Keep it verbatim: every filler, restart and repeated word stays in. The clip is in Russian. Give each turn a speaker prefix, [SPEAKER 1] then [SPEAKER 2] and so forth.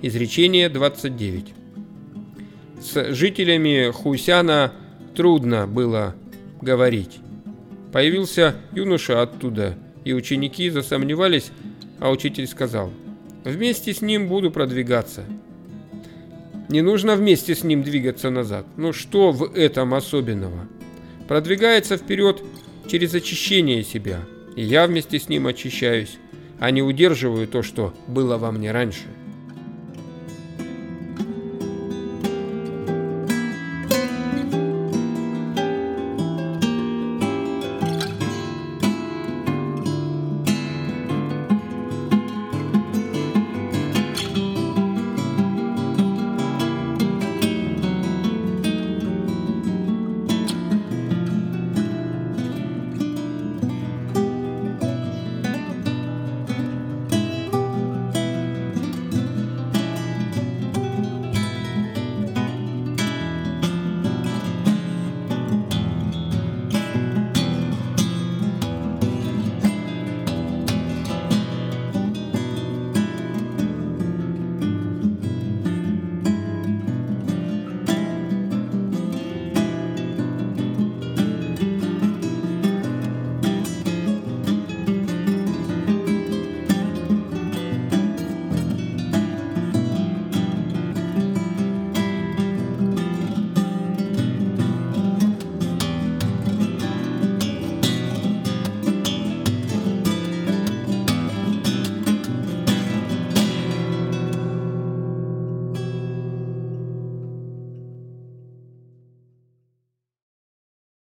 [SPEAKER 1] Изречение двадцать девять. С жителями Хусяна трудно было говорить. Появился юноша оттуда, и ученики засомневались, а учитель сказал: «Вместе с ним буду продвигаться». Не нужно вместе с ним двигаться назад. Но что в этом особенного? Продвигается вперед через очищение себя. И я вместе с ним очищаюсь, а не удерживаю то, что было во мне раньше.